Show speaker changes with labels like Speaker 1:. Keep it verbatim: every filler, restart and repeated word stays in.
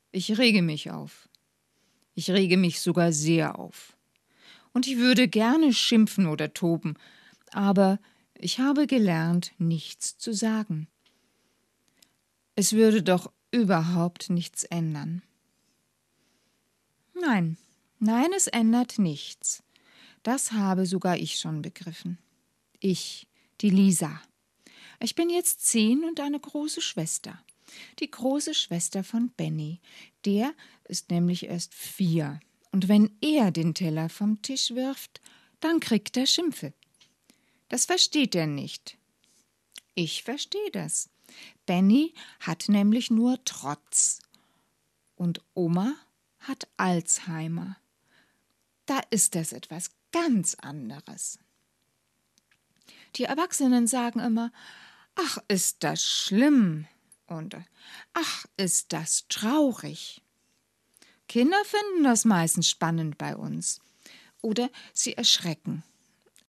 Speaker 1: Ich rege mich auf. Ich rege mich sogar sehr auf. Und ich würde gerne schimpfen oder toben, aber ich habe gelernt, nichts zu sagen. Es würde doch überhaupt nichts ändern. Nein, nein, es ändert nichts. Das habe sogar ich schon begriffen. Ich, die Lisa. Ich bin jetzt zehn und eine große Schwester. Die große Schwester von Benny. Der ist nämlich erst vier. Und wenn er den Teller vom Tisch wirft, dann kriegt er Schimpfe. Das versteht er nicht. Ich verstehe das. Benny hat nämlich nur Trotz. Und Oma hat Alzheimer. Da ist das etwas ganz anderes. Die Erwachsenen sagen immer, ach, ist das schlimm und ach, ist das traurig. Kinder finden das meistens spannend bei uns oder sie erschrecken